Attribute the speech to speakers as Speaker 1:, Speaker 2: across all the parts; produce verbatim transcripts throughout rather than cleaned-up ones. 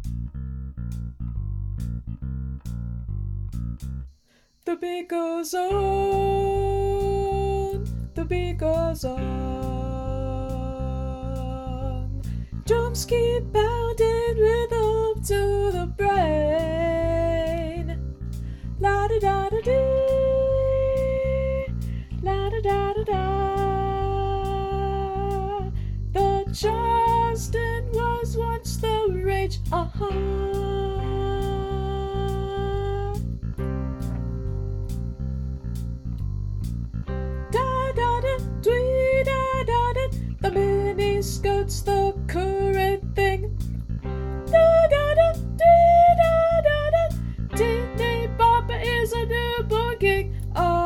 Speaker 1: The beat goes on, the beat goes on. Drums keep pounding rhythm to the brain. La da da da dee, la da da da da. The Charleston was once the rage. Uh-huh. The mini skirts, the current thing. Da da da dee da da da. Disney Papa is a newborn king.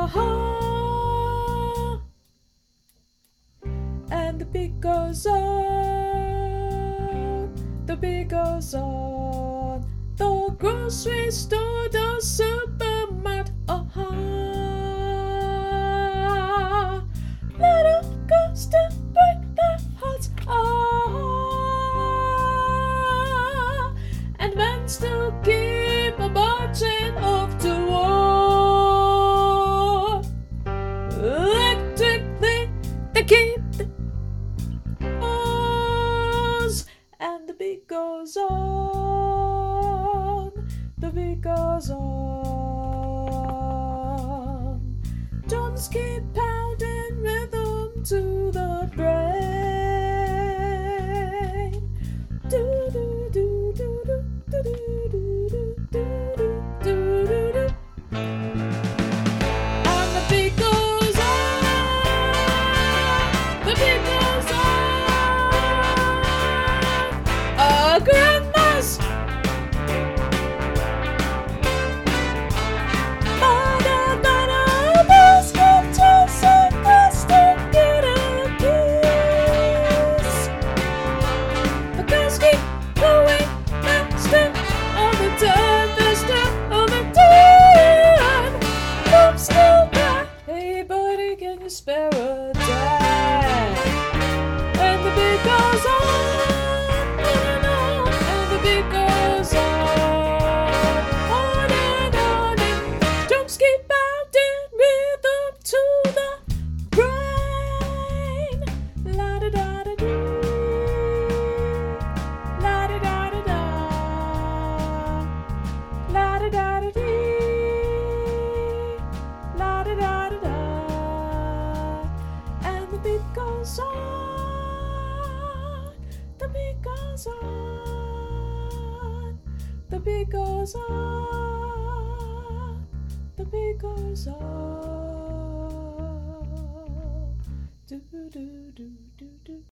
Speaker 1: Uh-huh. And the beat goes on, the beat goes on. The grocery store, the supermarket. Uh-huh. Little girls to break their hearts. Ah, and men still keep a marching off to war. Electrically, they keep the wars. And the beat goes on, the beat goes on. Drums keep pounding rhythm to the brain. Do do do do do do do do do do do. And the beat goes on, the beat goes on. A grandma's spare a dime. And the beat goes on, on and on, and the beat goes on, on and on, and drums keep pounding rhythm to the brain. La da da da doo, la da da da da, la da da da dee, la da da da da. The beat goes on, the beat goes on, the beat goes on, the beat goes on. Do do do do do.